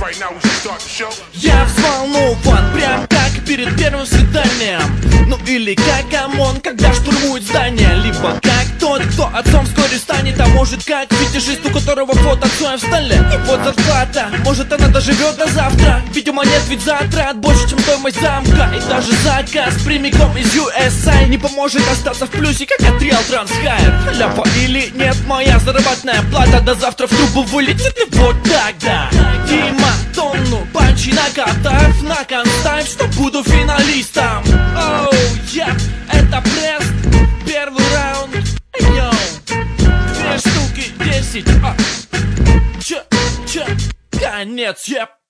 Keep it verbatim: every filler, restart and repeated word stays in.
Я взволнован, прям как перед первым свиданием. Ну или как ОМОН, когда штурмует здание. Либо как тот, кто отцом вскоре станет. А может как фетишист, у которого фото отцом в столе. И вот зарплата, может она доживет до завтра. Видимо нет, ведь затрат больше, чем стоимость замка. И даже заказ прямиком из ю эс эй не поможет остаться в плюсе, как от Real Transхайр. Ляпа или нет, моя заработная плата до завтра в трубу вылетит. И вот тогда Дима тонну панчи накатав на констайв, что буду финалистом. Оу, я, это пресс, первый раунд. Йоу, две штуки, десять, а, че, че, конец, еп.